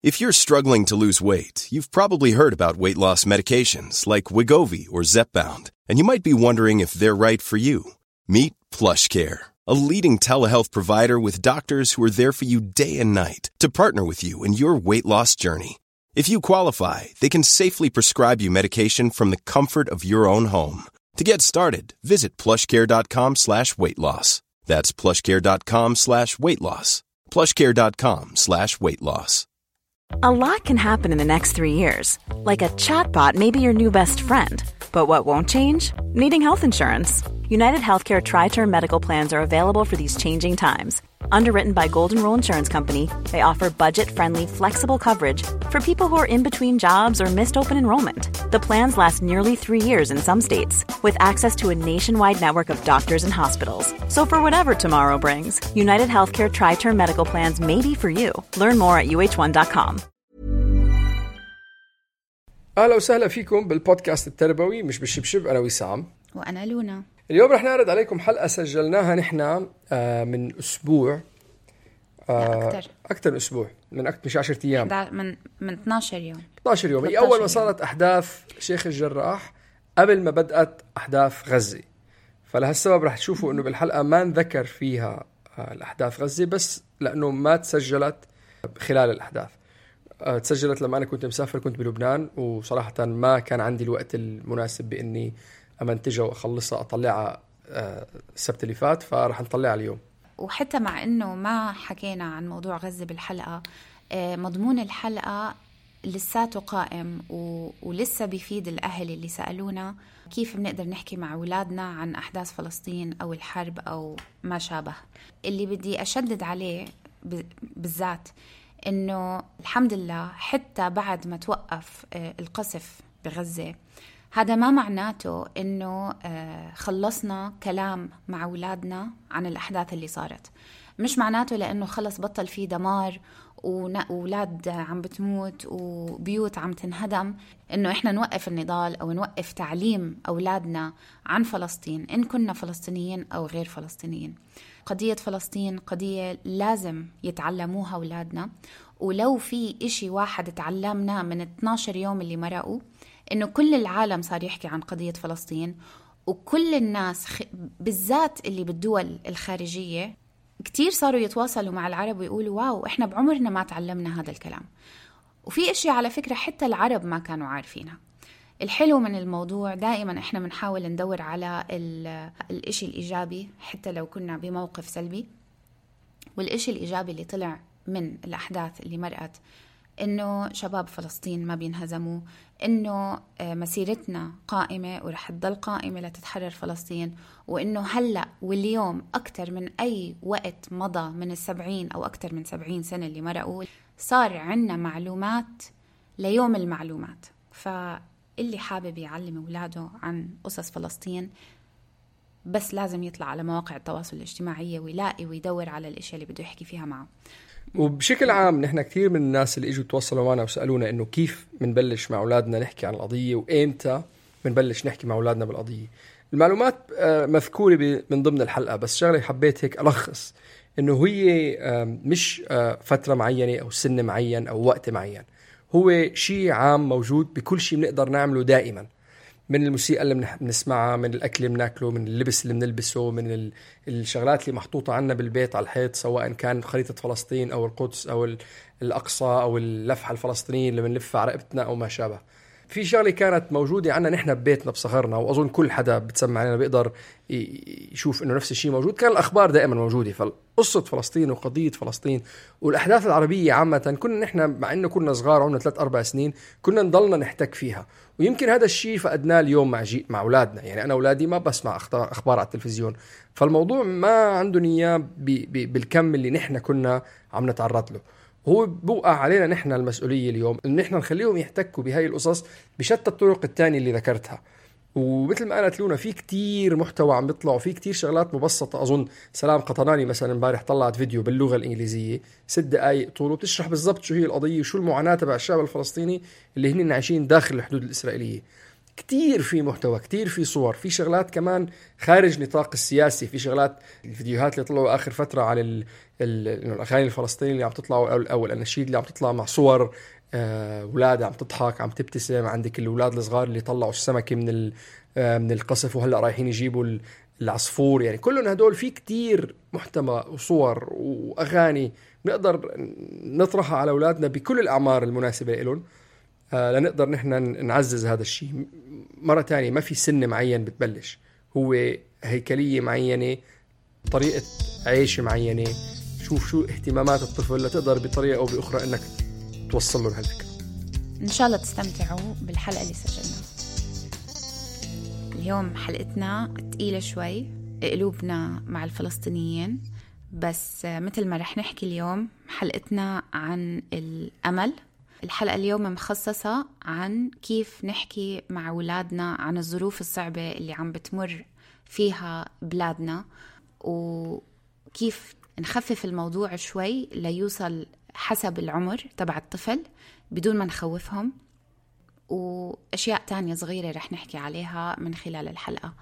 If you're struggling to lose weight, you've probably heard about weight loss medications like Wegovy or Zepbound, and you might be wondering if they're right for you. Meet PlushCare, a leading telehealth provider with doctors who are there for you day and night to partner with you in your weight loss journey. If you qualify, they can safely prescribe you medication from the comfort of your own home. To get started, visit plushcare.com/weightloss. That's plushcare.com/weightloss. plushcare.com/weightloss. A lot can happen in the next 3 years. Like a chatbot may be your new best friend. But what won't change? Needing health insurance. United Healthcare Tri-Term Medical Plans are available for these changing times. Underwritten by Golden Rule Insurance Company, they offer budget-friendly, flexible coverage for people who are in between jobs or missed open enrollment. The plans last nearly 3 years in some states, with access to a nationwide network of doctors and hospitals. So for whatever tomorrow brings, United Healthcare Tri-Term Medical Plans may be for you. Learn more at uh1.com. أهلا وسهلا فيكم بالبودكاست التربوي مش بالشبشب. أنا وسام وأنا لونا. اليوم رح نعرض عليكم حلقة سجلناها نحن من أسبوع، أكثر من أسبوع، مش 10 أيام، من 12 يوم. 12 يوم. هي أول ما صارت أحداث شيخ الجراح قبل ما بدأت أحداث غزة، فلهالسبب رح تشوفوا إنه بالحلقة ما نذكر فيها الأحداث غزة، بس لأنه ما تسجلت خلال الأحداث. تسجلت لما أنا كنت مسافر، كنت بلبنان، وصراحة ما كان عندي الوقت المناسب بإني أمنتجها وأخلصها أطلعها السبت اللي فات، فرح نطلعها اليوم. وحتى مع إنه ما حكينا عن موضوع غزة بالحلقة، مضمون الحلقة لساته قائم ولسه بيفيد الأهل اللي سألونا كيف بنقدر نحكي مع أولادنا عن أحداث فلسطين أو الحرب أو ما شابه. اللي بدي أشدد عليه بالذات إنه الحمد لله حتى بعد ما توقف القصف بغزة، هذا ما معناته إنه خلصنا كلام مع أولادنا عن الأحداث اللي صارت. مش معناته لأنه خلص بطل فيه دمار وأولاد عم بتموت وبيوت عم تنهدم إنه إحنا نوقف النضال أو نوقف تعليم أولادنا عن فلسطين، إن كنا فلسطينيين أو غير فلسطينيين. قضية فلسطين قضية لازم يتعلموها أولادنا، ولو في إشي واحد تعلمنا من 12 يوم اللي مرقوا إنه كل العالم صار يحكي عن قضية فلسطين، وكل الناس بالذات اللي بالدول الخارجية كتير صاروا يتواصلوا مع العرب ويقولوا واو إحنا بعمرنا ما تعلمنا هذا الكلام. وفي إشي على فكرة حتى العرب ما كانوا عارفينها. الحلو من الموضوع دائما إحنا بنحاول ندور على الإشي الإيجابي حتى لو كنا بموقف سلبي. والإشي الإيجابي اللي طلع من الأحداث اللي مرقت إنه شباب فلسطين ما بينهزموا، إنه مسيرتنا قائمة ورح تضل قائمة لتتحرر فلسطين، وإنه هلأ واليوم أكتر من أي وقت مضى من 70 أو أكتر من 70 سنة اللي مرقوا صار عنا معلومات ليوم المعلومات. فاللي حابب يعلم أولاده عن قصص فلسطين بس لازم يطلع على مواقع التواصل الاجتماعي ويلاقي ويدور على الاشياء اللي بده يحكي فيها معه. وبشكل عام نحن كثير من الناس اللي اجوا تواصلوا معنا وسألونا انه كيف بنبلش مع اولادنا نحكي عن القضية وامتى بنبلش نحكي مع اولادنا بالقضية. المعلومات مذكورة من ضمن الحلقة، بس شغلة حبيت هيك ألخص انه هي مش فترة معينة او سن معين او وقت معين، هو شيء عام موجود بكل شيء بنقدر نعمله دائما، من الموسيقى اللي بنسمعها، من الأكل اللي بناكله، من اللبس اللي بنلبسه، من الشغلات اللي محطوطة عنا بالبيت على الحيط، سواء كان خريطة فلسطين أو القدس أو الأقصى أو اللفحة الفلسطينية اللي بنلفها على رقبتنا أو ما شابه. في شغلة كانت موجودة عنا نحن ببيتنا بصغرنا، وأظن كل حدا بتسمع علينا بيقدر يشوف إنه نفس الشيء موجود. كان الأخبار دائما موجودة، فقصة فلسطين وقضية فلسطين والأحداث العربية عامة كنا نحن مع إنه كنا صغار عمرنا 3-4 سنين كنا نضلنا نحتك فيها. ويمكن هذا الشيء فقدناه اليوم مع أولادنا. يعني أنا أولادي ما بسمع أخبار على التلفزيون، فالموضوع ما عندهم إياه بالكم اللي نحن كنا عم نتعرض له. هو بوقع علينا نحن المسؤولية اليوم إن نحن نخليهم يحتكوا بهاي القصص بشتى الطرق التانية اللي ذكرتها. ومثل ما قالت لونا في كتير محتوى عم بيطلع وفي كتير شغلات مبسطة. أظن سلام قطناني مثلا امبارح طلعت فيديو باللغة الإنجليزية 6 دقائق طوله بتشرح بالضبط شو هي القضية وشو المعاناة تبع الشعب الفلسطيني اللي هن عايشين داخل الحدود الإسرائيلية. كتير في محتوى، كتير في صور، في شغلات كمان خارج نطاق السياسي. في شغلات الفيديوهات اللي طلعوا آخر فترة على الأغاني الفلسطينية اللي عم تطلعوا أو الأناشيد اللي عم تطلع مع صور أولاد عم تضحك عم تبتسم. عندك الأولاد الصغار اللي طلعوا السمكة من القصف وهلأ رايحين يجيبوا العصفور. يعني كلهم هدول في كتير محتوى وصور وأغاني نقدر نطرحها على أولادنا بكل الأعمار المناسبة لهم، لنقدر نحن نعزز هذا الشيء. مرة تانية ما في سن معين بتبلش، هو هيكلية معينة، طريقة عيش معينة، شوف شو اهتمامات الطفل لتقدر بطريقة أو بأخرى أنك توصل له لهالفكرة. إن شاء الله تستمتعوا بالحلقة اللي سجلنا اليوم. حلقتنا تقيلة شوي، قلوبنا مع الفلسطينيين، بس مثل ما رح نحكي اليوم حلقتنا عن الأمل. الحلقة اليوم مخصصة عن كيف نحكي مع أولادنا عن الظروف الصعبة اللي عم بتمر فيها بلادنا، وكيف نخفف الموضوع شوي ليوصل حسب العمر تبع الطفل بدون ما نخوفهم، وأشياء تانية صغيرة رح نحكي عليها من خلال الحلقة.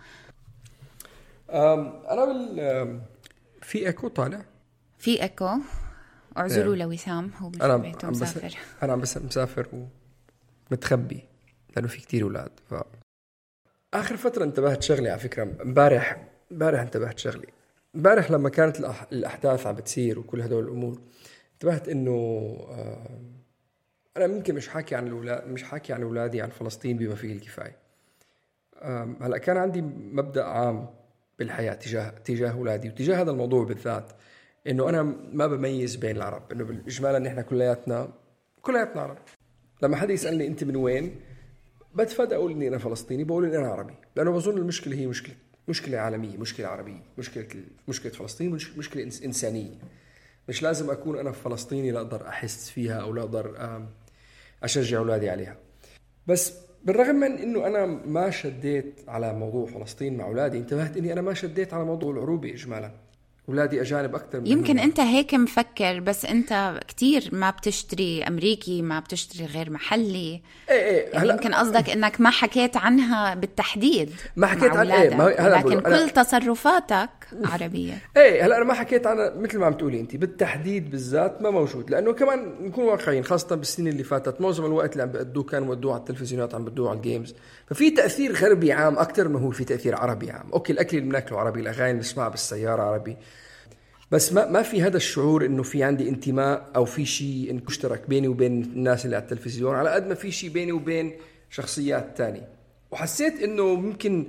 أنا في إيكو طالع، في إيكو، اعذروا لوسام، هو مش بيته مسافر. أنا عم مسافر ومتخبي لأنه في كتير أولاد. آخر فترة انتبهت شغلي على فكرة، امبارح انتبهت شغلي. امبارح لما كانت الأحداث عم بتصير وكل هدول الأمور، انتبهت إنه أنا ممكن مش حاكي عن أولادي عن فلسطين بما فيه الكفاية. هلأ كان عندي مبدأ عام بالحياة تجاه أولادي وتجاه هذا الموضوع بالذات، إنه أنا ما بميز بين العرب، إنه بالإجمال إن إحنا كلياتنا عرب. لما حد يسألني أنت من وين، بتفادى أقول إني أنا فلسطيني، بقول إني أنا عربي، لأنه بظن المشكلة هي مشكلة عالمية، مشكلة عربية، مشكلة فلسطين، مشكلة إنسانية. مش لازم أكون أنا فلسطيني لأقدر أحس فيها أو لأقدر أشجع أولادي عليها. بس بالرغم من إنه أنا ما شديت على موضوع فلسطين مع أولادي، انتبهت إني أنا ما شديت على موضوع العروبة إجمالا. أولادي أجانب أكتر من يمكن أنت هيك مفكر، بس أنت كتير ما بتشتري أمريكي، ما بتشتري غير محلي. يعني يمكن قصدك إنك ما حكيت عنها بالتحديد، ما حكيت عن لكن كل تصرفاتك عربية. هلا أنا ما حكيت عنها مثل ما عم تقولي أنت بالتحديد بالذات، ما موجود. لأنه كمان نكون واقعيين، خاصة بالسنين اللي فاتت معظم الوقت اللي عم بيقدوه كانوا بيقدوه على التلفزيونات، عم بيقدوه على الجيمز. ففي تأثير غربي عام أكتر ما هو في تأثير عربي عام. أوكي الأكل اللي بناكله عربي، الأغاني اللي بنسمعها بالسيارة عربي، بس ما في هذا الشعور إنه في عندي انتماء أو في شيء مشترك بيني وبين الناس اللي على التلفزيون، على قد ما في شيء بيني وبين شخصيات تانية. وحسيت إنه ممكن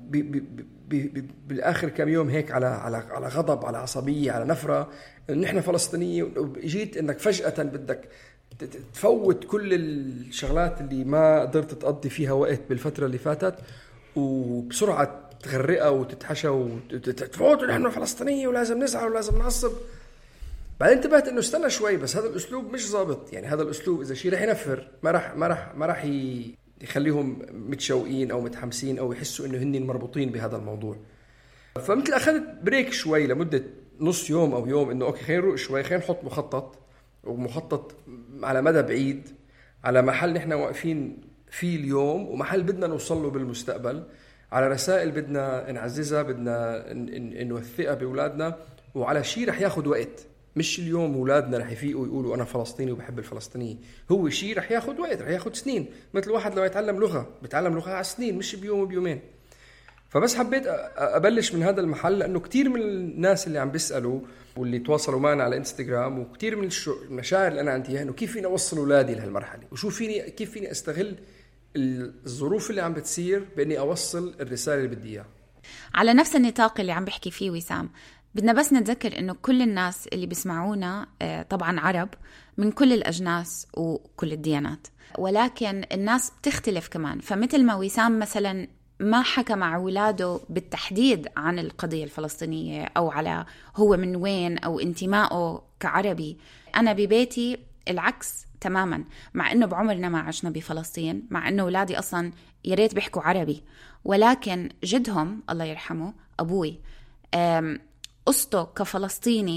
بالآخر كم يوم هيك على غضب، على عصبية، على نفرة، إن إحنا فلسطينية، وجيت إنك فجأة بدك تفوت كل الشغلات اللي ما قدرت تقضي فيها وقت بالفترة اللي فاتت، وبسرعة تغرقها وتتحشى وتفوت نحن فلسطينية ولازم نزعل ولازم نعصب. بعدين انتبهت إنه استنى شوي، بس هذا الأسلوب مش ضابط. يعني هذا الأسلوب إذا شيء رح ينفر، ما رح يخليهم متشوقين أو متحمسين أو يحسوا إنه هني مربوطين بهذا الموضوع. فمثل أخذت بريك شوي لمدة نص يوم أو يوم، إنه أوكي خلينا نروق شوي، خلينا نحط مخطط على مدى بعيد، على محل نحن واقفين فيه اليوم ومحل بدنا نوصل له بالمستقبل، على رسائل بدنا نعززها، بدنا نوثقها بأولادنا، وعلى شيء رح ياخد وقت. مش اليوم أولادنا رح يفيقوا يقولوا أنا فلسطيني وبحب الفلسطينية، هو شيء رح ياخد وقت، رح ياخد سنين. مثل واحد لو يتعلم لغة بيتعلم لغة على سنين، مش بيوم وبيومين. فبس حبيت أبلش من هذا المحل، لأنه كتير من الناس اللي عم بيسألوا واللي تواصلوا معنا على انستغرام، وكتير من المشاعر اللي أنا عندي إنه كيف فيني أوصل أولادي لهالمرحلة، كيف فيني أستغل الظروف اللي عم بتصير بإني أوصل الرسالة اللي بدي إياها. على نفس النطاق اللي عم بحكي فيه وسام، بدنا بس نتذكر إنه كل الناس اللي بيسمعونا طبعا عرب من كل الأجناس وكل الديانات، ولكن الناس بتختلف كمان. فمثل ما وسام مثلا ما حكى مع أولاده بالتحديد عن القضية الفلسطينية أو على هو من وين أو انتمائه كعربي، أنا ببيتي العكس تماما. مع أنه بعمرنا ما عشنا بفلسطين، مع أنه أولادي أصلا يريت بيحكوا عربي، ولكن جدهم الله يرحمه أبوي قصته كفلسطيني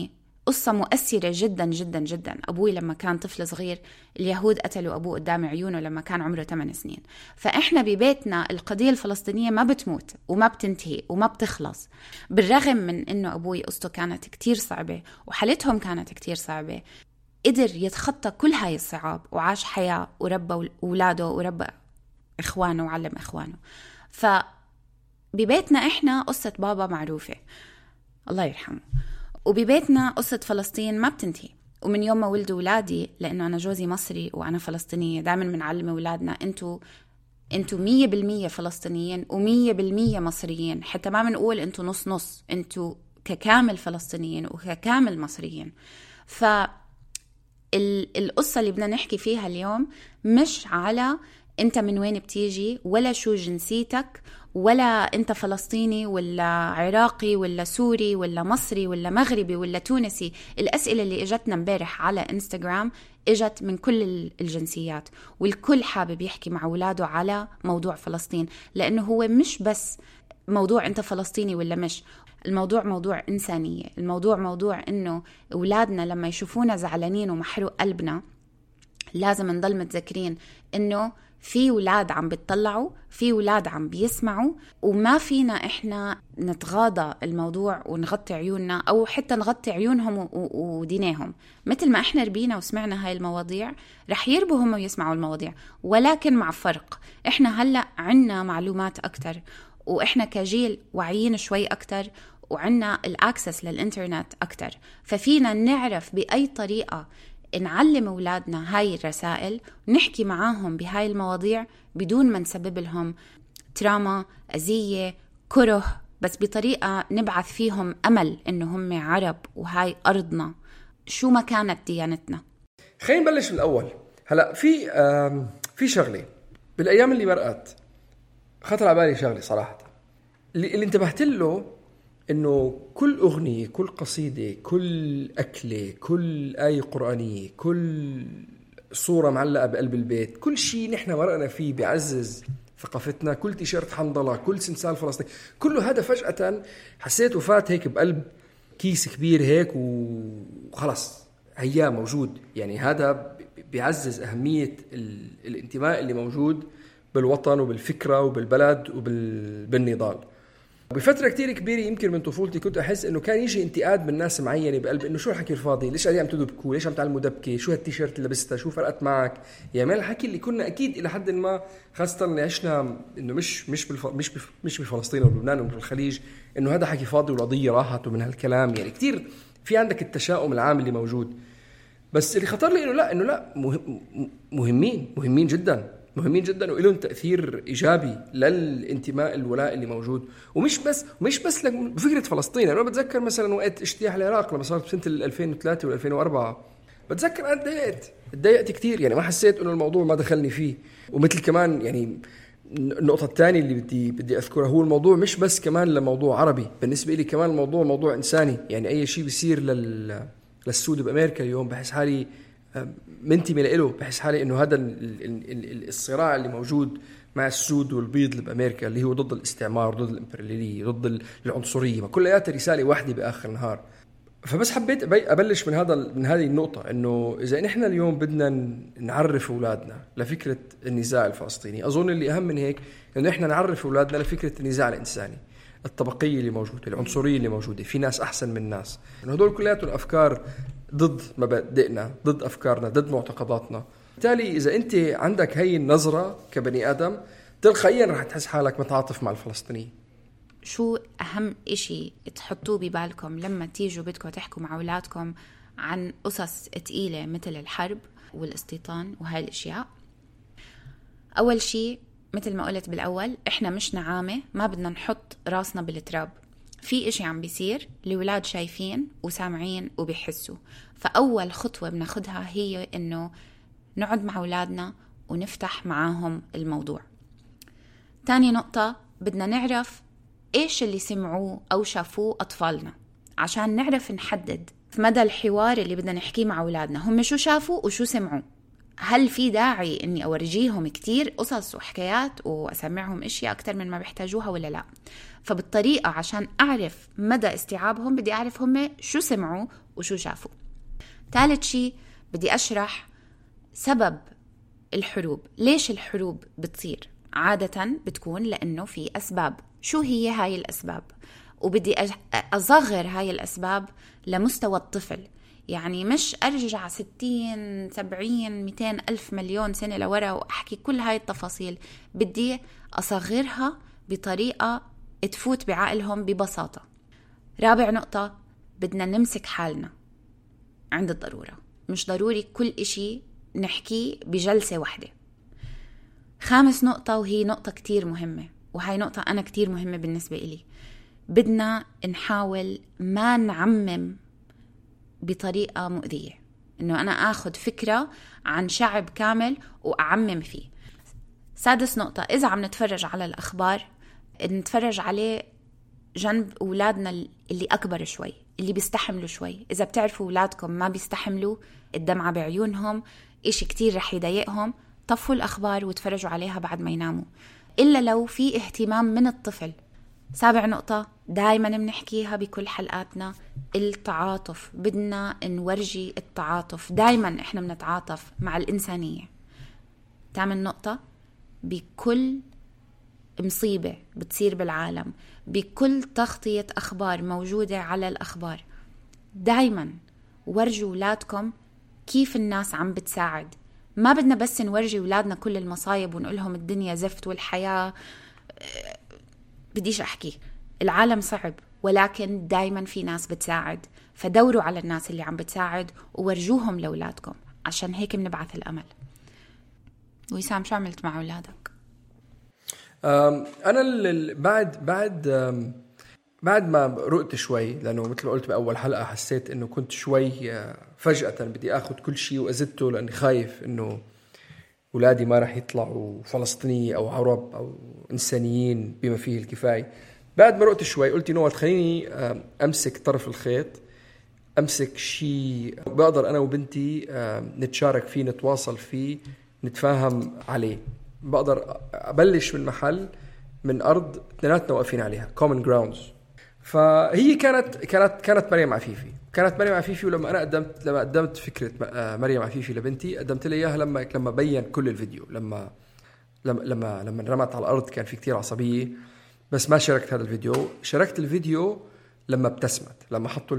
قصة مؤثرة جدا جدا جدا. أبوي لما كان طفل صغير اليهود قتلوا أبوه قدام عيونه لما كان عمره 8 سنين. فإحنا ببيتنا القضية الفلسطينية ما بتموت وما بتنتهي وما بتخلص، بالرغم من إنه أبوي قصته كانت كتير صعبة وحالتهم كانت كتير صعبة، قدر يتخطى كل هاي الصعاب وعاش حياة وربى أولاده وربى إخوانه وعلم إخوانه. فببيتنا إحنا قصة بابا معروفة الله يرحمه، وببيتنا قصة فلسطين ما بتنتهي. ومن يوم ما ولدوا ولادي، لأنه أنا جوزي مصري وأنا فلسطينية، دائما بنعلم أولادنا أنتوا 100% فلسطينيين و100% مصريين، حتى ما بنقول أنتوا نص نص، أنتوا ككامل فلسطينيين وككامل مصريين. القصة اللي بدنا نحكي فيها اليوم مش على أنت من وين بتيجي ولا شو جنسيتك ولا أنت فلسطيني ولا عراقي ولا سوري ولا مصري ولا مغربي ولا تونسي. الأسئلة اللي اجتنا امبارح على انستغرام اجت من كل الجنسيات، والكل حابب يحكي مع أولاده على موضوع فلسطين، لأنه هو مش بس موضوع أنت فلسطيني ولا مش، الموضوع موضوع إنسانية. الموضوع موضوع إنه أولادنا لما يشوفونا زعلانين ومحروق قلبنا لازم نضل متذكرين إنه في أولاد عم بتطلعوا، في أولاد عم بيسمعوا، وما فينا إحنا نتغاضى الموضوع ونغطي عيوننا أو حتى نغطي عيونهم ودينيهم. مثل ما إحنا ربينا وسمعنا هاي المواضيع رح يربوا هم ويسمعوا المواضيع، ولكن مع فرق. إحنا هلأ عنا معلومات أكتر، وإحنا كجيل واعيين شوي أكتر، وعنا الأكسس للإنترنت أكتر، ففينا نعرف بأي طريقة نعلم أولادنا هاي الرسائل ونحكي معاهم بهاي المواضيع بدون ما نسبب لهم تراما، أذية، كره، بس بطريقة نبعث فيهم أمل إنه هم عرب وهاي أرضنا شو ما كانت ديانتنا. خلينا نبلش من الأول. هلأ في شغلة بالأيام اللي مرقت خطر على بالي، شغلة صراحة اللي انتبهت له إنه كل أغنية، كل قصيدة، كل أكلة، كل آية قرآنية، كل صورة معلقة بقلب البيت، كل شيء نحن مرقنا فيه بيعزز ثقافتنا، كل تيشيرت حنظلة، كل سمسال فلسطيني، كله هذا فجأة حسيت وفات هيك بقلب كيس كبير هيك وخلص هيا موجود. يعني هذا بيعزز أهمية الانتماء اللي موجود بالوطن وبالفكرة وبالبلد وبالنضال. بفترة كتير كبيرة يمكن من طفولتي كنت أحس إنه كان يجي انتقاد من ناس معينة بقلب إنه شو الحكي الفاضي، ليش قاعدين عم تدبكوا، ليش عم تعلموا دبكة، شو هالتيشيرت اللي لبستها، شو فرقت معك، يعني من الحكي اللي كنا أكيد إلى حد ما، خاصة اللي عشنا إنه مش بفلسطين أو لبنان أو بالخليج، إنه هذا حكي فاضي والقضية راحت ومن هالكلام. يعني كتير في عندك التشاؤم العام اللي موجود. بس اللي خطر لي إنه لا مهمين جدا وإلهم تأثير إيجابي للانتماء الولاء اللي موجود. ومش بس بفكرة فلسطين. أنا بتذكر مثلا وقت اجتياح العراق لما صارت بسنة 2003 و2004، بتذكر أنا اتضايقت كتير، يعني ما حسيت إنه الموضوع ما دخلني فيه. ومثل كمان يعني النقطة الثانية اللي بدي أذكرها هو الموضوع مش بس كمان لموضوع عربي، بالنسبة لي كمان الموضوع موضوع إنساني. يعني أي شيء بيصير للسود بأمريكا اليوم بحس حالي منتمي له، بحس حالي انه هذا الصراع اللي موجود مع السود والبيض اللي بامريكا اللي هو ضد الاستعمار، ضد الامبرياليه، ضد العنصريه، ما كلها رساله واحده باخر النهار. فبس حبيت ابلش من هذه النقطه، انه اذا نحن اليوم بدنا نعرف اولادنا لفكره النزاع الفلسطيني، اظن اللي اهم من هيك انه احنا نعرف اولادنا لفكره النزاع الانساني، الطبقيه اللي موجوده، العنصريه اللي موجوده، في ناس احسن من ناس، انه هدول كلياتهم افكار ضد مبادئنا، ضد أفكارنا، ضد معتقداتنا. بالتالي إذا أنت عندك هاي النظرة كبني آدم تلقائيا رح تحس حالك متعاطف مع الفلسطينيين. شو أهم إشي تحطوه ببالكم لما تيجوا بدكم تحكوا مع أولادكم عن قصص تقيلة مثل الحرب والاستيطان وهاي الأشياء؟ أول شي مثل ما قلت بالأول، إحنا مش نعامة، ما بدنا نحط راسنا بالتراب. في إشي عم بيصير، الولاد شايفين وسامعين وبيحسوا. فأول خطوة بناخدها هي إنه نقعد مع أولادنا ونفتح معاهم الموضوع. تاني نقطة، بدنا نعرف إيش اللي سمعوه أو شافوه أطفالنا عشان نعرف نحدد في مدى الحوار اللي بدنا نحكيه مع أولادنا هم شو شافوا وشو سمعوا. هل في داعي اني اورجيهم كتير قصص وحكايات واسمعهم اشياء اكتر من ما بيحتاجوها ولا لا؟ فبالطريقة عشان اعرف مدى استيعابهم بدي اعرف هم شو سمعوا وشو شافوا. ثالث شيء بدي اشرح سبب الحروب. ليش الحروب بتصير؟ عادة بتكون لانه في اسباب. شو هي هاي الاسباب؟ وبدي اصغر هاي الاسباب لمستوى الطفل. يعني مش أرجع 60 70 200 ألف مليون سنة لورا وأحكي كل هاي التفاصيل. بدي أصغرها بطريقة تفوت بعقلهم ببساطة. رابع نقطة، بدنا نمسك حالنا عند الضرورة. مش ضروري كل إشي نحكي بجلسة واحدة. خامس نقطة، وهي نقطة كتير مهمة، وهي نقطة أنا كتير مهمة بالنسبة إلي، بدنا نحاول ما نعمم بطريقة مؤذية. إنه أنا أخذ فكرة عن شعب كامل وأعمم فيه. سادس نقطة، إذا عم نتفرج على الأخبار نتفرج عليه جنب أولادنا اللي أكبر شوي، اللي بيستحملوا شوي. إذا بتعرفوا أولادكم ما بيستحملوا، الدمعة بعيونهم، إشي كتير رح يضايقهم، طفوا الأخبار وتفرجوا عليها بعد ما يناموا، إلا لو في اهتمام من الطفل. سابع نقطة دايما بنحكيها بكل حلقاتنا، التعاطف. بدنا نورجي التعاطف، دايما احنا بنتعاطف مع الإنسانية. 8 نقطة، بكل مصيبة بتصير بالعالم، بكل تغطية أخبار موجودة على الأخبار، دايما ورجوا أولادكم كيف الناس عم بتساعد. ما بدنا بس نورجي أولادنا كل المصايب ونقولهم الدنيا زفت والحياة بديش أحكي العالم صعب، ولكن دايما في ناس بتساعد. فدوروا على الناس اللي عم بتساعد وورجوهم لأولادكم، عشان هيك بنبعث الأمل. ويسام، شو عملت مع أولادك؟ أنا بعد ما رقت شوي، لأنه مثل ما قلت بأول حلقة حسيت إنه كنت شوي فجأة بدي أخذ كل شيء وأزدته، لأني خايف إنه أولادي ما رح يطلعوا فلسطيني أو عرب أو إنسانيين بما فيه الكفاية. بعد ما رقت شوي قلت نوع خليني أمسك طرف الخيط، أمسك شيء بقدر أنا وبنتي نتشارك فيه، نتواصل فيه، نتفاهم عليه. بقدر أبلش من محل، من أرض اثنيناتنا واقفين عليها، common grounds. فهي كانت مريم عفيفي. ولما أنا قدمت فكرة مريم عفيفي لبنتي، قدمت لي إياها لما بين كل الفيديو. لما رمت على الأرض كان في كتير عصبية، بس ما شاركت هذا الفيديو. شاركت الفيديو لما ابتسمت، لما حطوا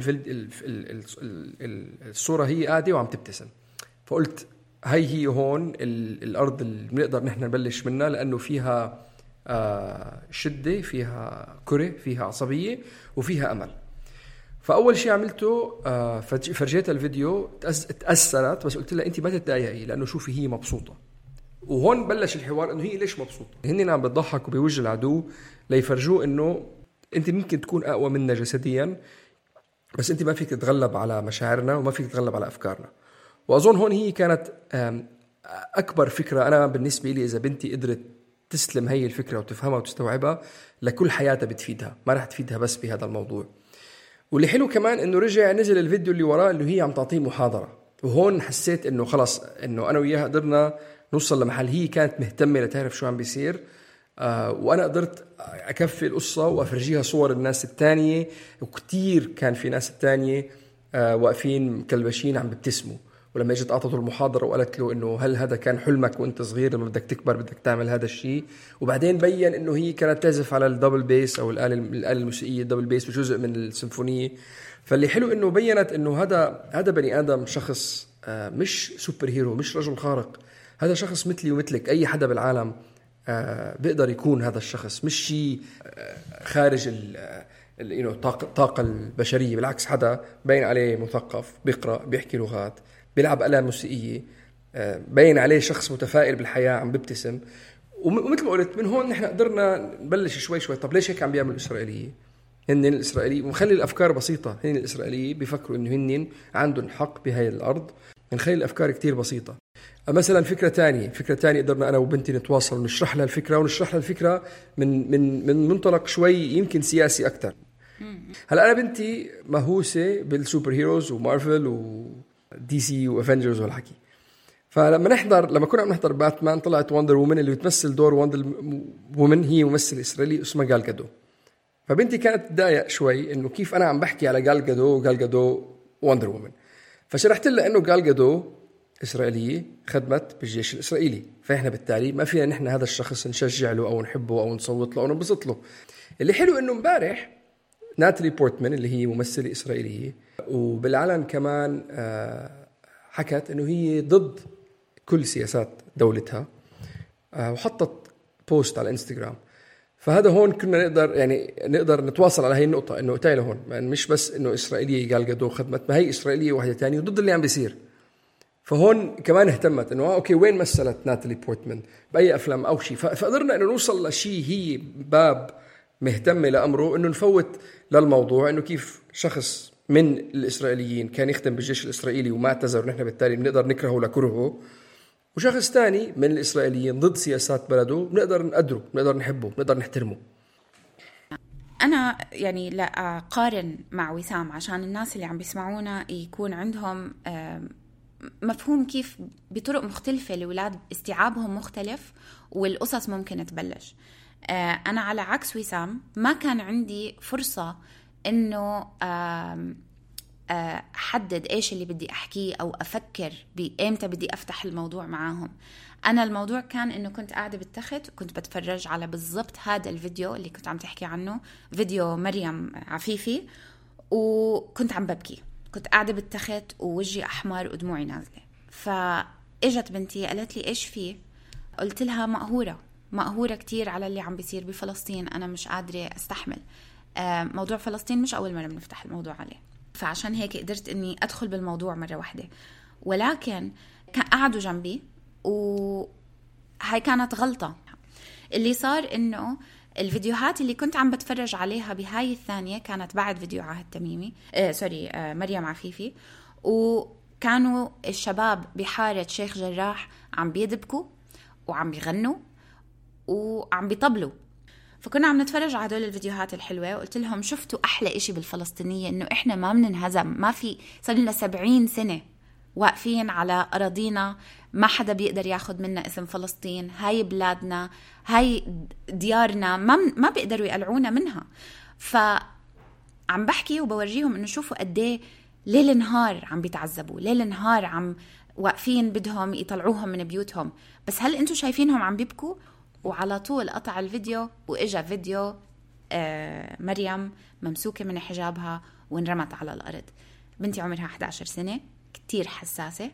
الصورة هي قاعدة وعم تبتسم. فقلت هي هون الأرض اللي بنقدر نحن نبلش منها، لأنه فيها شدة، فيها كره، فيها عصبية، وفيها أمل. فأول شيء عملته فرجيتها الفيديو، تأثرت، بس قلت لها أنت ما تتضايقي، لأنه شوفي هي مبسوطة. وهون بلش الحوار إنه هي ليش مبسوطة. هن عم بتضحكوا بوجه العدو ليفرجوه إنه أنت ممكن تكون أقوى منا جسديا، بس أنت ما فيك تتغلب على مشاعرنا وما فيك تتغلب على أفكارنا. وأظن هون هي كانت أكبر فكرة أنا بالنسبة لي. إذا بنتي قدرت تسلم هي الفكرة وتفهمها وتستوعبها، لكل حياتها بتفيدها، ما رح تفيدها بس بهذا الموضوع. واللي حلو كمان إنه رجع نزل الفيديو اللي وراه إنه هي عم تعطيه محاضرة. وهون حسيت إنه خلاص، إنه أنا وياها قدرنا نوصل لمحل. هي كانت مهتمة لتعرف شو عم بيصير، وأنا قدرت أكفي القصة وأفرجيها صور الناس التانية. وكتير كان في ناس التانية واقفين مكلبشين عم بيبتسموا. ولما اجت أعطته المحاضرة وقالت له إنه هل هذا كان حلمك وأنت صغير، لما بدك تكبر بدك تعمل هذا الشيء؟ وبعدين بيّن إنه هي كانت تعزف على الدبل بيس أو الآلة الموسيقية الدبل بيس بجزء من السيمفونية. فاللي حلو إنه بيّنت إنه هذا بني آدم، شخص مش سوبر هيرو، مش رجل خارق. هذا شخص مثلي ومثلك، أي حدا بالعالم بيقدر يكون هذا الشخص. مش شيء خارج الطاقة البشرية، بالعكس حدا باين عليه مثقف، بيقرأ، بيحكي لغات، بيلعب آلة موسيقية، باين عليه شخص متفائل بالحياة، عم بيبتسم. ومثل ما قلت، من هون نحن قدرنا نبلش شوي. طب ليش هيك عم بيعمل الإسرائيلية؟ هن الإسرائيلية، ونخلي الأفكار بسيطة. هن الإسرائيلية بيفكروا إنه هن عندهم حق بهاي الأرض. نخلي الأفكار كتير بسيطة. مثلا فكرة تانية قدرنا أنا وبنتي نتواصل ونشرح لها الفكرة من منطلق شوي يمكن سياسي أكتر. هلا أنا بنتي مهووسة بالسوبر هيروز ومارفل ودي سي وأفنجرز والحكي. لما كنا عم نحضر باتمان طلعت وندر وومن اللي بتمثل دور وندر وومن هي ممثل إسرائيلي اسمه جال جادو. فبنتي كانت تضايق شوي إنه كيف أنا عم بحكي على جال جادو وندر وومن. فشرحت لها إنه جال جادو إسرائيلية خدمت بالجيش الإسرائيلي، فإحنا بالتالي ما فينا نحن هذا الشخص نشجع له أو نحبه أو نصوت له أو ننبسط له. اللي حلو إنه مبارح ناتالي بورتمان اللي هي ممثلة إسرائيلية وبالعلن كمان حكت إنه هي ضد كل سياسات دولتها، وحطت بوست على الانستغرام. فهذا هون كنا نقدر نتواصل على هاي النقطة، إنه قتايله هون يعني مش بس إنه إسرائيلية قال جادو خدمت، ما هي إسرائيلية واحدة تانية وضد اللي عم بيصير. فهون كمان اهتمت إنه أوكي وين مثلت ناتالي بورتمان بأي أفلام أو شيء، فقدرنا إنه نوصل لشيء هي باب مهتمة لأمره، إنه نفوت للموضوع إنه كيف شخص من الإسرائيليين كان يخدم بالجيش الإسرائيلي وما اعتذر، ونحن بالتالي بنقدر نكرهه لكرهه، وشخص تاني من الإسرائيليين ضد سياسات بلده بنقدر نقدره، بنقدر نحبه، بنقدر نحترمه. أنا يعني لا أقارن مع وسام عشان الناس اللي عم بيسمعونا يكون عندهم مفهوم كيف بطرق مختلفة لولاد استيعابهم مختلف والقصص ممكن تبلش. أنا على عكس وسام ما كان عندي فرصة إنه حدد إيش اللي بدي أحكيه أو أفكر بإمتى بدي أفتح الموضوع معاهم. أنا الموضوع كان إنه كنت قاعدة بالتخت وكنت بتفرج على بالضبط هذا الفيديو اللي كنت عم تحكي عنه، فيديو مريم عفيفي، وكنت عم ببكي، كنت قاعدة بالتخت ووجهي أحمر ودموعي نازلة. فإجت بنتي قالت لي إيش فيه؟ قلت لها مقهورة كتير على اللي عم بيصير بفلسطين، أنا مش قادرة أستحمل. موضوع فلسطين مش أول مرة بنفتح الموضوع عليه، فعشان هيك قدرت إني أدخل بالموضوع مرة واحدة. ولكن قعدوا جنبي وهاي كانت غلطة. اللي صار إنه الفيديوهات اللي كنت عم بتفرج عليها بهاي الثانية كانت بعد فيديو عهد تميمي مريم عفيفي، وكانوا الشباب بحارة شيخ جراح عم بيدبكوا وعم بيغنوا وعم بيطبلوا. فكنا عم نتفرج على هدول الفيديوهات الحلوة، وقلت لهم شفتوا أحلى إشي بالفلسطينية إنه إحنا ما بننهزم، ما في صار لنا 70 سنة واقفين على أراضينا، ما حدا بيقدر ياخد منا اسم فلسطين، هاي بلادنا، هاي ديارنا، ما بيقدروا يقلعونا منها. فعم بحكي وبورجيهم إنه شوفوا قديه ليل نهار عم بيتعذبوا، ليل نهار عم واقفين بدهم يطلعوهم من بيوتهم، بس هل انتوا شايفينهم عم بيبكوا؟ وعلى طول قطع الفيديو وإجا فيديو مريم ممسوكة من حجابها وانرمت على الأرض. بنتي عمرها 11 سنة، كتير حساسة،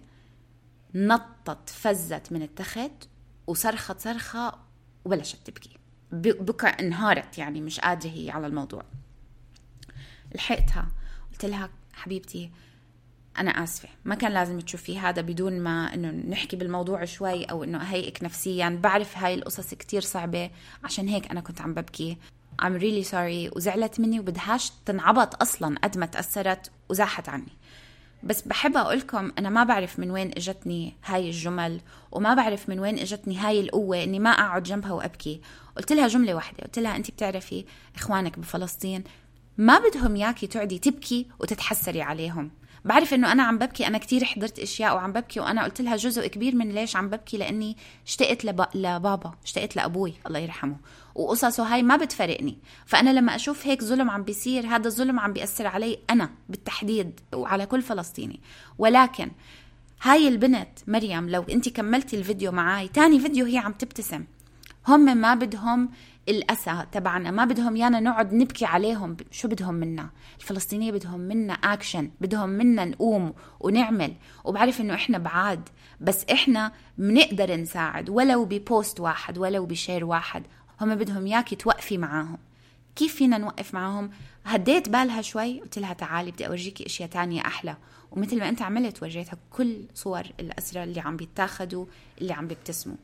نطت فزت من التخت وصرخت صرخة وبلشت تبكي، بكى انهارت، يعني مش قادرة هي على الموضوع. لحقتها قلت لها حبيبتي أنا آسفة، ما كان لازم تشوفي هذا بدون ما إنه نحكي بالموضوع شوي أو إنه أهيئك نفسيا، بعرف هاي القصص كتير صعبة، عشان هيك أنا كنت عم ببكي. I'm really sorry. وزعلت مني وبدهاش تنعبط أصلا قد ما تأثرت وزاحت عني. بس بحب أقولكم أنا ما بعرف من وين إجتني هاي الجمل، وما بعرف من وين إجتني هاي القوة إني ما أقعد جنبها وأبكي. قلت لها جملة واحدة، قلت لها أنت بتعرفي إخوانك بفلسطين ما بدهم ياكي تقعدي تبكي وتتحسري عليهم. بعرف إنه أنا عم ببكي، أنا كتير حضرت إشياء وعم ببكي، وأنا قلت لها جزء كبير من ليش عم ببكي لأني اشتقت لبابا، اشتقت لأبوي الله يرحمه، وقصصه هاي ما بتفرقني. فأنا لما أشوف هيك ظلم عم بيصير، هذا الظلم عم بيأثر علي أنا بالتحديد وعلى كل فلسطيني. ولكن هاي البنت مريم لو أنت كملتي الفيديو معاي، تاني فيديو هي عم تبتسم. هم ما بدهم الأسى تبعنا، ما بدهم يانا نقعد نبكي عليهم. شو بدهم منا؟ الفلسطينية بدهم منا أكشن، بدهم منا نقوم ونعمل. وبعرف إنه إحنا بعاد، بس إحنا منقدر نساعد ولو ببوست واحد ولو بشير واحد. هم بدهم ياكي توقفي معاهم. كيف فينا نوقف معاهم؟ هديت بالها شوي، قلت لها تعالي بدي أورجيكي إشياء تانية أحلى. ومثل ما أنت عملت ورجيتها كل صور الأسرى اللي عم بيتاخدوا، اللي عم بيبتسموا.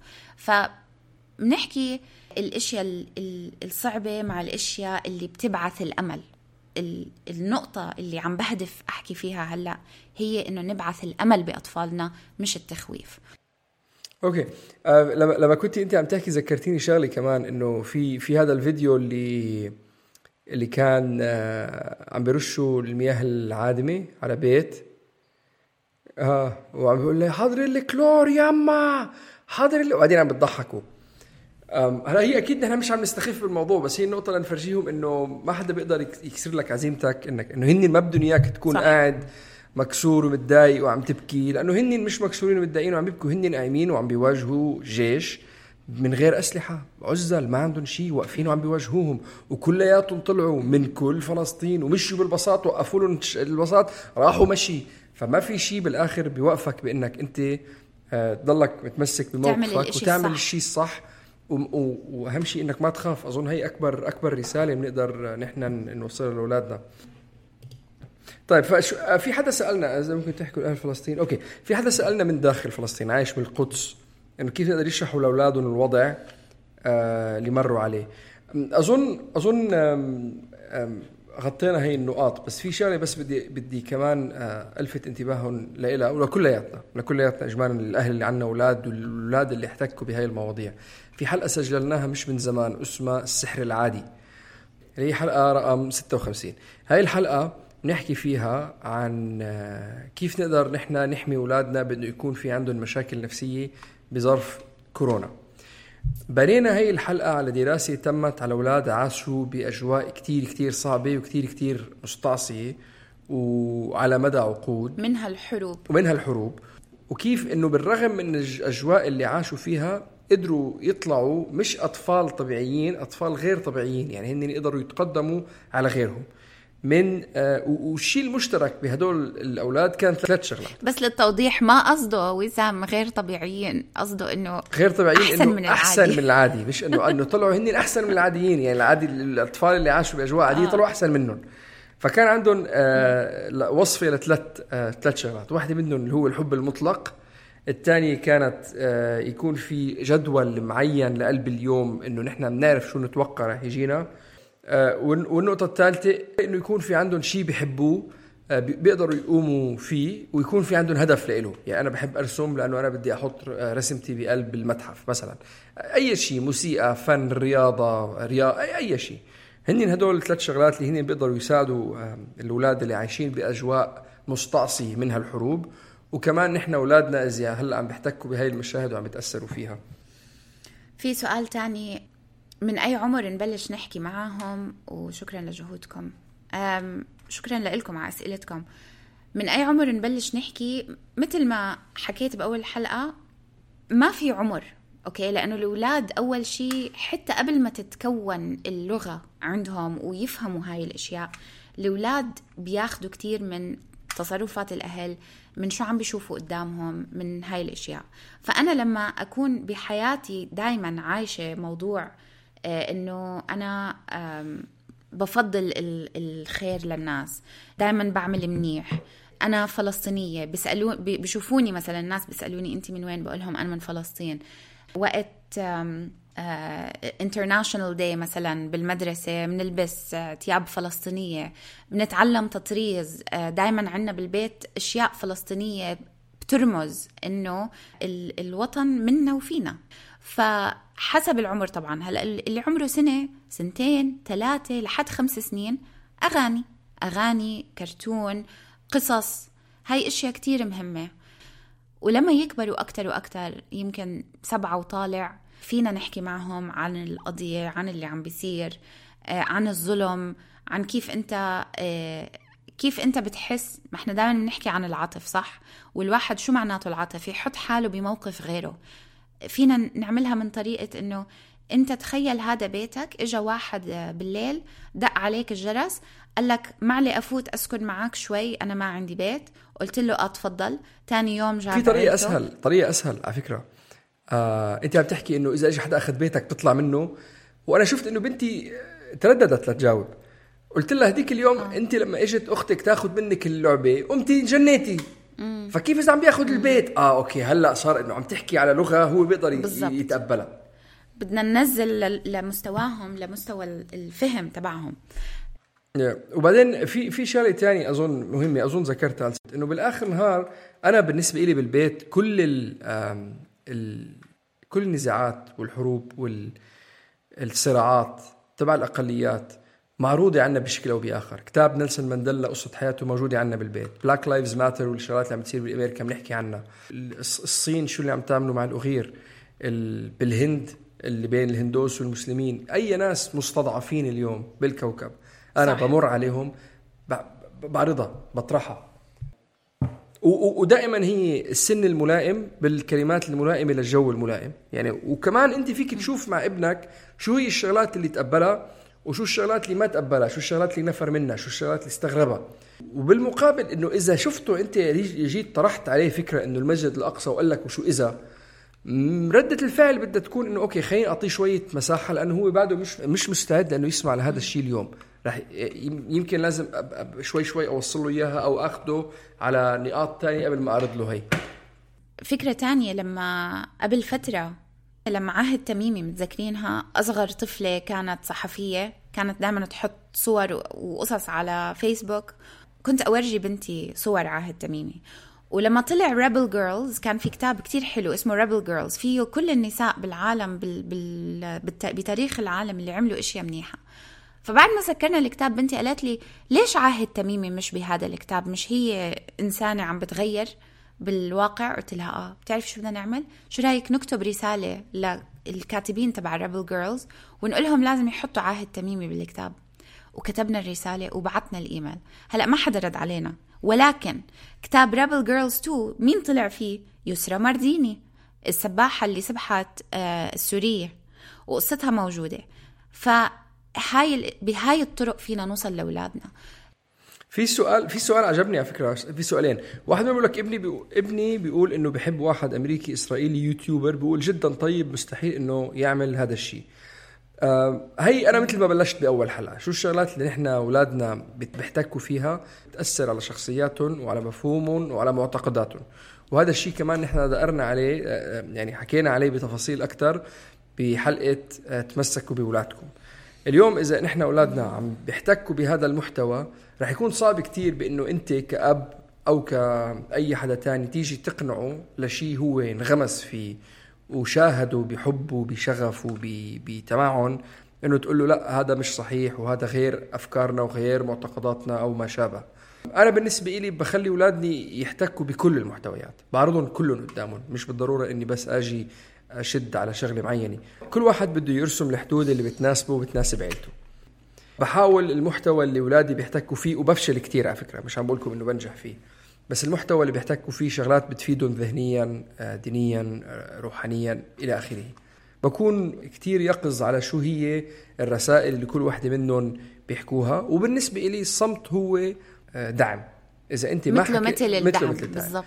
بنحكي الاشياء الصعبة مع الاشياء اللي بتبعث الامل. النقطة اللي عم بهدف احكي فيها هلا هي انه نبعث الامل باطفالنا مش التخويف. اوكي. لما كنت انت عم تحكي ذكرتيني شغله كمان، انه في هذا الفيديو اللي كان عم بيرشوا المياه العادمة على بيت، وعم بيقول لي حضر لي كلور يما حضر لي، وبعدين عم بتضحكوا. هلا هي اكيد نحن مش عم نستخف بالموضوع، بس هي النقطه لنفرجيهم انه ما حدا بيقدر يكسر لك عزيمتك، انه هن ما بدهم اياك تكون صح. قاعد مكسور ومتضايق وعم تبكي، لانه هن مش مكسورين ومتضايقين وعم بيبكوا، هن قايمين وعم بيواجهوا جيش من غير اسلحه، عزل ما عندهم شيء، واقفين وعم بيواجهوهم، وكلياتهم طلعوا من كل فلسطين ومشوا بالبساط، وقفوا لهم البساط راحوا مشي. فما في شيء بالاخر بيوقفك بانك انت تضلك متمسك بموقفك وتعمل الشيء الصح، واهم شيء انك ما تخاف. اظن هي اكبر رساله بنقدر نحن نوصلها لاولادنا. طيب في حدا سالنا اذا ممكن تحكوا اهل فلسطين. اوكي، في حدا سالنا من داخل فلسطين عايش بالقدس انه كيف يقدر يشرحوا لاولادهم الوضع اللي مروا عليه. اظن غطينا هي النقاط، بس في شغله بس بدي كمان الفت انتباههم لها ولكلياتنا اجمالا، الاهل اللي عندنا اولاد والولاد اللي احتكوا بهاي المواضيع. في حلقه سجلناها مش من زمان اسمها السحر العادي، هي حلقه رقم 56. هاي الحلقه بنحكي فيها عن كيف نقدر نحن نحمي اولادنا بانه يكون في عندهم مشاكل نفسيه بظرف كورونا. بنينا هاي الحلقة على دراسة تمت على أولاد عاشوا بأجواء كتير صعبة وكتير مستعصية وعلى مدى عقود، منها الحروب، وكيف إنه بالرغم من الأجواء اللي عاشوا فيها قدروا يطلعوا مش أطفال طبيعيين، أطفال غير طبيعيين، يعني هن يقدروا يتقدموا على غيرهم من والشيء المشترك بهدول الأولاد كان 3 شغلات. بس للتوضيح ما قصده وسام غير طبيعيين، قصده إنه غير طبيعيين أحسن من العادي، مش إنه طلعوا هن أحسن من العاديين، يعني العادي الأطفال اللي عاشوا بأجواء عادية طلعوا أحسن منهم. فكان عندهم وصفة ل3 شغلات. واحدة منهم اللي هو الحب المطلق، الثانية كانت يكون في جدول معين لقلب اليوم إنه نحن بنعرف شو نتوقع رح يجينا، والنقطة الثالثة إنه يكون في عندهم شيء بيحبوه بيقدروا يقوموا فيه، ويكون في عندهم هدف لإله. يعني أنا بحب أرسم لأنه أنا بدي أحط رسمتي بقلب المتحف مثلا، أي شيء، موسيقى، فن، رياضة أي شيء. هنين هدول 3 شغلات اللي هنين بيقدروا يساعدوا الأولاد اللي عايشين بأجواء مستعصية منها الحروب. وكمان نحن أولادنا إذا هلأ عم بيحتكوا بهاي المشاهد وعم بيتأثروا فيها. في سؤال تاني، من أي عمر نبلش نحكي معاهم؟ وشكرا لجهودكم، شكرا لكم على أسئلتكم. من أي عمر نبلش نحكي؟ مثل ما حكيت بأول حلقة، ما في عمر، أوكي، لأنه الأولاد أول شيء حتى قبل ما تتكون اللغة عندهم ويفهموا هاي الأشياء، الأولاد بياخدوا كتير من تصرفات الأهل، من شو عم بيشوفوا قدامهم، من هاي الأشياء. فأنا لما أكون بحياتي دايما عايشة موضوع إنه أنا بفضل الخير للناس، دايما بعمل منيح، أنا فلسطينية، بيشوفوني مثلا الناس بيسألوني أنت من وين، بقولهم أنا من فلسطين. وقت International Day مثلا بالمدرسة بنلبس ثياب فلسطينية، بنتعلم تطريز، دايما عنا بالبيت أشياء فلسطينية بترمز إنه الوطن منا وفينا. فحسب العمر طبعا، هلأ اللي عمره 1 2 3 لحد 5 سنين، أغاني، كرتون، قصص، هاي أشياء كتير مهمة. ولما يكبروا أكتر وأكتر، يمكن 7 وطالع، فينا نحكي معهم عن القضية، عن اللي عم بيصير، عن الظلم، عن كيف أنت بتحس. ما احنا دائما بنحكي عن العاطف، صح؟ والواحد شو معناته العاطف؟ يحط حاله بموقف غيره. فينا نعملها من طريقة إنه أنت تخيل هذا بيتك، إجا واحد بالليل دق عليك الجرس، قال لك معلي أفوت أسكن معك شوي، أنا ما عندي بيت. قلت له تفضل. تاني يوم جاب في طريقة أسهل على فكرة. أنت عم تحكي إنه إذا إجا حدا أخذ بيتك تطلع منه، وأنا شفت إنه بنتي ترددت لتجاوب. قلت لها هديك اليوم أنت لما إجت أختك تاخد منك اللعبة قمتي جنيتي، فكيف إذا عم بياخد البيت؟ أوكي، هلأ صار إنه عم تحكي على لغة هو بيقدر يتقبلها. بدنا ننزل لمستواهم، لمستوى الفهم تبعهم. وبعدين في شغله تاني اظن مهمه، اظن ذكرتها، انه بالاخر النهار انا بالنسبه لي بالبيت كل النزاعات والحروب والصراعات تبع الاقليات معروضة عنا بشكل أو بآخر. كتاب نيلسون مانديلا قصة حياته موجودة عنا بالبيت. بلاك لايفز ماتر والشغلات اللي عم تصير بالأمريكا بنحكي عنها. الصين شو اللي عم تعمله مع الأغير. بالهند اللي بين الهندوس والمسلمين. أي ناس مستضعفين اليوم بالكوكب أنا صح. بمر عليهم بعرضها بطرحها. ودائما هي السن الملائم بالكلمات الملائمة للجو الملائم يعني. وكمان أنت فيك تشوف مع ابنك شو هي الشغلات اللي تقبلها وشو الشغلات اللي ما تقبلها، شو الشغلات اللي نفر منها، شو الشغلات اللي استغربها. وبالمقابل إنه إذا شفته أنت جيت طرحت عليه فكرة إنه المسجد الأقصى وقال لك وشو إذا، ردة الفعل بدها تكون إنه أوكي خليني أعطيه شوية مساحة لأنه هو بعده مش مستعد لأنه يسمع لهذا الشيء اليوم. راح يمكن لازم شوي أوصل له إياها أو أخده على نقاط تانية قبل ما أعرض له هي. فكرة تانية لما قبل فترة لما عاهد تميمي متذكرينها، أصغر طفلة كانت صحفية كانت دائما تحط صور وقصص على فيسبوك، كنت أورجي بنتي صور عاهد تميمي. ولما طلع Rebel Girls كان في كتاب كتير حلو اسمه Rebel Girls فيه كل النساء بالعالم بتاريخ العالم اللي عملوا إشياء منيحة. فبعد ما سكرنا الكتاب بنتي قالت لي ليش عاهد تميمي مش بهذا الكتاب؟ مش هي إنسانة عم بتغير بالواقع؟ قلت لها بتعرف شو بدنا نعمل؟ شو رأيك نكتب رسالة للكاتبين تبع Rebel Girls ونقولهم لازم يحطوا عاهد تميمي بالكتاب. وكتبنا الرسالة وبعتنا الإيميل. هلأ ما حدا رد علينا، ولكن كتاب Rebel Girls 2 مين طلع فيه؟ يسرا مارديني، السباحة اللي سبحت السورية، وقصتها موجودة. بهاي الطرق فينا نوصل لأولادنا. في سؤال عجبني على فكرة. في سؤالين. واحد بيقول لك ابني بيقول انه بيحب واحد امريكي اسرائيلي يوتيوبر، بيقول جدا طيب مستحيل انه يعمل هذا الشيء. هي انا مثل ما بلشت باول حلقة، شو الشغلات اللي نحن اولادنا بيحتكوا فيها تأثر على شخصياتهم وعلى مفهومهم وعلى معتقداتهم. وهذا الشيء كمان نحن دقرنا عليه يعني حكينا عليه بتفاصيل اكتر بحلقة تمسكوا بولادكم. اليوم إذا نحن أولادنا عم بيحتكوا بهذا المحتوى رح يكون صعب كتير بأنه أنت كأب أو كأي حدا تاني تيجي تقنعه لشي هو انغمس فيه وشاهده بحبه بشغفه بتمعن، أنه تقول له لا هذا مش صحيح وهذا غير أفكارنا وغير معتقداتنا أو ما شابه. أنا بالنسبة إلي بخلي أولادني يحتكوا بكل المحتويات، بعرضهم كلهم قدامهم، مش بالضرورة أني بس أجي أشد على شغلة معينة. كل واحد بده يرسم الحدود اللي بتناسبه وبتناسب عيلته. بحاول المحتوى اللي أولادي بيحتكوا فيه، وبفشل كتير على فكرة، مش عم بقولكم إنه بنجح فيه، بس المحتوى اللي بيحتكوا فيه شغلات بتفيدهم ذهنيا دينيا روحانيا إلى آخره. بكون كتير يقظ على شو هي الرسائل اللي كل واحدة منهم بيحكوها. وبالنسبة إلي الصمت هو دعم. إذا أنت ما مثل الدعم بالضبط.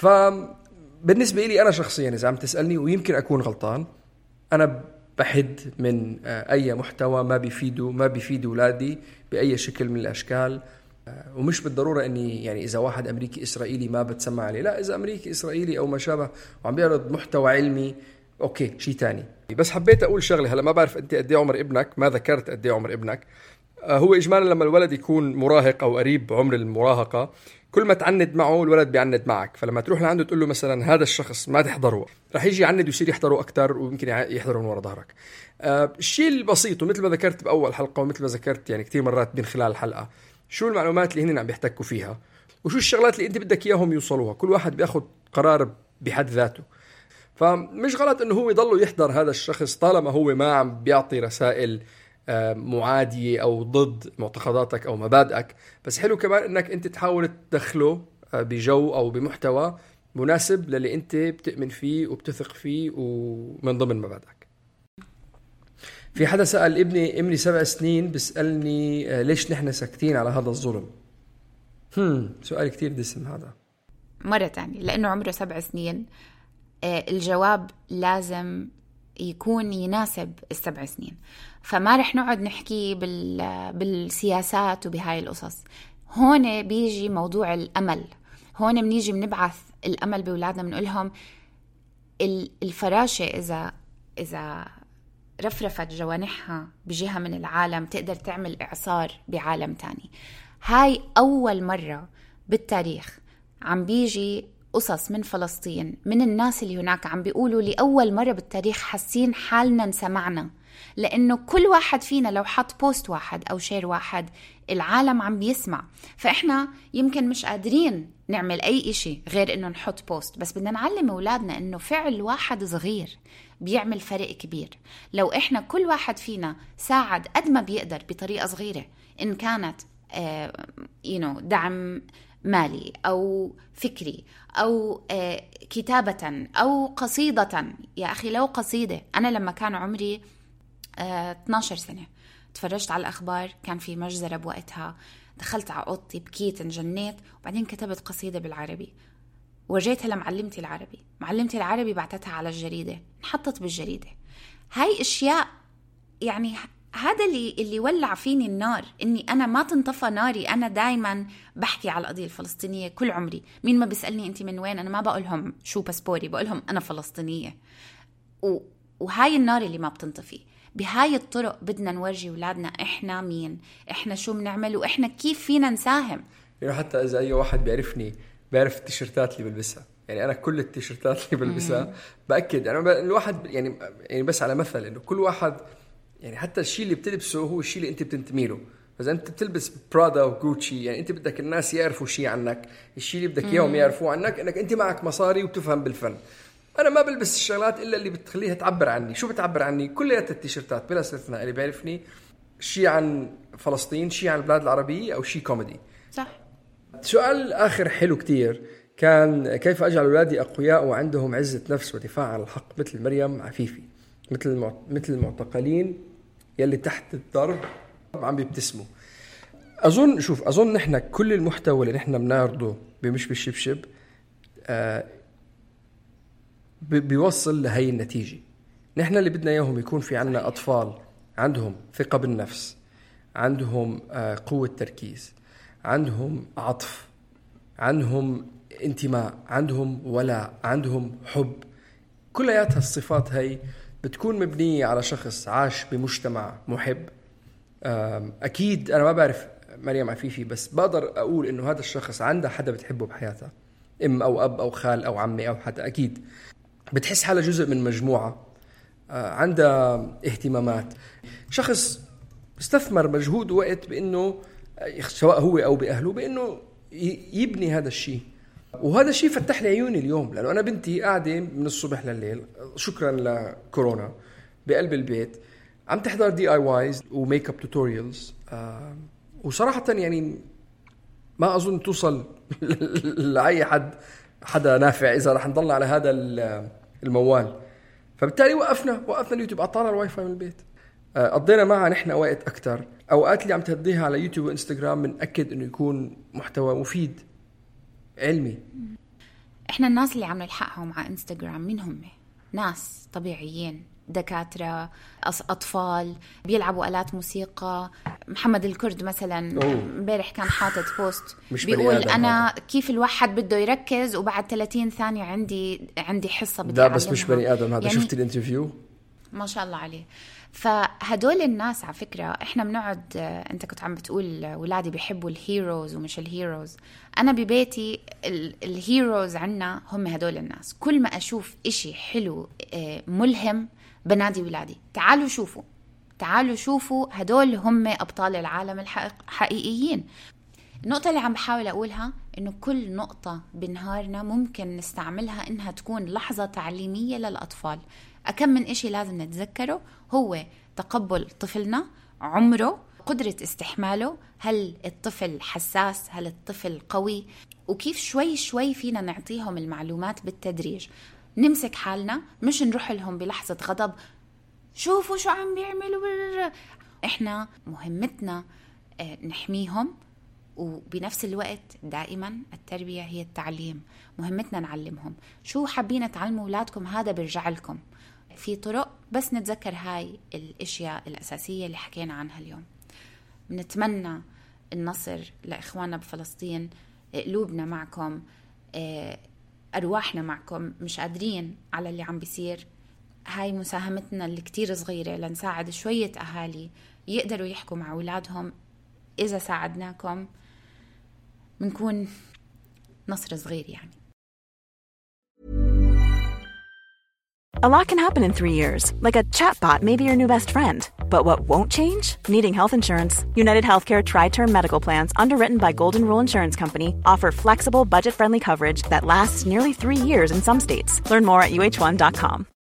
بالنسبة لي أنا شخصياً إذا عم تسألني ويمكن أكون غلطان، أنا بحد من أي محتوى ما بيفيد أولادي بأي شكل من الأشكال. ومش بالضرورة أني يعني إذا واحد أمريكي إسرائيلي ما بتسمع عليه، لا، إذا أمريكي إسرائيلي أو ما شابه وعم بيعرض محتوى علمي أوكي شيء تاني. بس حبيت أقول شغلة. هلأ ما بعرف أنت قد إيه عمر ابنك، ما ذكرت قد إيه عمر ابنك. هو إجمالا لما الولد يكون مراهق أو قريب عمر المراهقة، كل ما تعند معه الولد بيعند معك. فلما تروح لعنده تقول له مثلا هذا الشخص ما تحضره، رح يجي يعند ويصير يحضره أكتر، ويمكن يحضره من وراء ظهرك. الشيء البسيط، ومثل ما ذكرت بأول حلقة ومثل ما ذكرت يعني كتير مرات من خلال الحلقة، شو المعلومات اللي هن عم بيحتكوا فيها وشو الشغلات اللي انت بدك اياهم يوصلوها. كل واحد بياخد قرار بحد ذاته. فمش غلط انه هو يضله يحضر هذا الشخص طالما هو ما عم بيعطي رسائل معادية أو ضد معتقداتك أو مبادئك. بس حلو كمان أنك أنت تحاول تدخله بجو أو بمحتوى مناسب للي أنت بتؤمن فيه وبتثق فيه ومن ضمن مبادئك. في حدا سأل ابني 7 سنين بيسألني ليش نحن ساكتين على هذا الظلم. سؤال كتير دسم هذا. مرة تانية لأنه عمره 7 سنين الجواب لازم يكون يناسب 7 سنين. فما رح نقعد نحكي بالسياسات وبهاي القصص. هون بيجي موضوع الأمل. هون بنيجي بنبعث الأمل بأولادنا، بنقولهم الفراشة إذا رفرفت جوانحها بجهة من العالم تقدر تعمل إعصار بعالم تاني. هاي أول مرة بالتاريخ عم بيجي قصص من فلسطين، من الناس اللي هناك عم بيقولوا لأول مرة بالتاريخ حاسين حالنا انسمعنا، لأنه كل واحد فينا لو حط بوست واحد أو شير واحد العالم عم بيسمع. فإحنا يمكن مش قادرين نعمل أي إشي غير إنه نحط بوست، بس بدنا نعلم أولادنا إنه فعل واحد صغير بيعمل فرق كبير. لو إحنا كل واحد فينا ساعد قد ما بيقدر بطريقة صغيرة، إن كانت دعم مالي أو فكري أو كتابة أو قصيدة. يا أخي لو قصيدة، أنا لما كان عمري 12 سنة تفرجت على الأخبار، كان في مجزرة بوقتها، دخلت على أوضتي بكيت انجنيت، وبعدين كتبت قصيدة بالعربي ورجيتها لمعلمتي العربي. معلمتي العربي بعتتها على الجريدة، انحطت بالجريدة. هاي أشياء يعني هذا اللي ولع فيني النار، إني أنا ما تنطفى ناري. أنا دايما بحكي على القضية الفلسطينية كل عمري. مين ما بيسألني أنت من وين، أنا ما بقولهم شو باسبوري، بقولهم أنا فلسطينية. وهاي النار اللي ما بتنطفي. بهاي الطرق بدنا نورجي أولادنا إحنا مين، إحنا شو بنعمل، وإحنا كيف فينا نساهم. يعني حتى إذا أي واحد بيعرفني بيعرف التيشيرتات اللي بلبسها، يعني أنا كل التيشيرتات اللي بلبسها بأكد. يعني الواحد يعني بس على مثل إنه كل واحد يعني حتى الشيء اللي بتلبسه هو الشيء اللي أنت بتنتمي له. إذا أنت بتلبس برادا وغوتشي، يعني أنت بدك الناس يعرفوا شيء عنك، الشيء اللي بدك إياهم يعرفوه عنك إنك أنت معك مصاري وبتفهم بالفن. أنا ما بلبس الشغلات إلا اللي بتخليها تعبر عني. شو بتعبر عني؟ كلها التيشيرتات بلا استثناء اللي بيعرفني شيء عن فلسطين، شيء عن البلاد العربية، أو شيء كوميدي. صح. سؤال آخر حلو كتير كان: كيف أجعل أولادي أقوياء وعندهم عزة نفس ودفاع عن الحق مثل مريم عفيفي، مثل المعتقلين يلي تحت الضرب عم بيبتسموا؟ أظن نحن كل المحتوى اللي نحن بنعرضه بمش بالشبشب بيوصل لهي النتيجة. نحن اللي بدنا إياهم يكون في عنا أطفال عندهم ثقة بالنفس، عندهم قوة تركيز، عندهم عطف، عندهم انتماء، عندهم ولاء، عندهم حب. كلياتها الصفات هاي بتكون مبنية على شخص عاش بمجتمع محب. أكيد أنا ما بعرف مريم عفيفي، بس بقدر أقول إنه هذا الشخص عنده حدا بتحبه بحياتها، أم أو أب أو خال أو عمي أو حدا. أكيد بتحس حالها جزء من مجموعة عندها اهتمامات. شخص استثمر مجهود ووقت بأنه سواء هو أو بأهله بأنه يبني هذا الشيء. وهذا الشيء فتح لي عيوني اليوم، لأنه أنا بنتي قاعدة من الصبح لليل شكرا لكورونا بقلب البيت عم تحضر DIYs وميك اب توتوريالز. وصراحة يعني ما أظن توصل لأي حدا نافع إذا رح نضل على هذا الموال. فبالتالي وقفنا اليوتيوب، أطلع الواي فاي من البيت. قضينا معها نحن وقت أكتر. أوقات اللي عم تهديها على يوتيوب وإنستغرام بنأكد إنه يكون محتوى مفيد علمي. إحنا الناس اللي عم نلحقهم على إنستغرام مين هم؟ ناس طبيعيين، دكاترة، أطفال بيلعبوا آلات موسيقى. محمد الكرد مثلا امبارح كان حاطط بوست بيقول أنا كيف الواحد بده يركز وبعد 30 ثانية عندي حصة بدي أعلمها. بس مش بني آدم هذا، يعني شفت الانترفيو ما شاء الله عليه. فهدول الناس على فكرة إحنا بنقعد، أنت كنت عم بتقول ولادي بيحبوا الهيروز ومش الهيروز. أنا ببيتي الهيروز عنا هم هدول الناس. كل ما أشوف إشي حلو ملهم بنادي ولادي تعالوا شوفوا هدول هم أبطال العالم الحقيقيين. النقطة اللي عم بحاول أقولها إنه كل نقطة بنهارنا ممكن نستعملها إنها تكون لحظة تعليمية للأطفال. أكم من إشي لازم نتذكره هو تقبل طفلنا، عمره، قدرة استحماله، هل الطفل حساس، هل الطفل قوي، وكيف شوي شوي فينا نعطيهم المعلومات بالتدريج. نمسك حالنا، مش نروح لهم بلحظة غضب شوفوا شو عم بيعملوا. إحنا مهمتنا نحميهم، وبنفس الوقت دائما التربية هي التعليم. مهمتنا نعلمهم شو حابين تعلموا أولادكم، هذا برجع لكم في طرق، بس نتذكر هاي الاشياء الاساسيه اللي حكينا عنها اليوم. بنتمنى النصر لاخواننا بفلسطين. قلوبنا معكم، ارواحنا معكم، مش قادرين على اللي عم بيصير. هاي مساهمتنا اللي كتير صغيره لنساعد شويه اهالي يقدروا يحكوا مع اولادهم. اذا ساعدناكم بنكون نصر صغير يعني. A lot can happen in 3 years, like a chatbot may be your new best friend. But what won't change? Needing health insurance. United Healthcare Tri-Term Medical Plans, underwritten by Golden Rule Insurance Company, offer flexible, budget-friendly coverage that lasts nearly 3 years in some states. Learn more at uh1.com.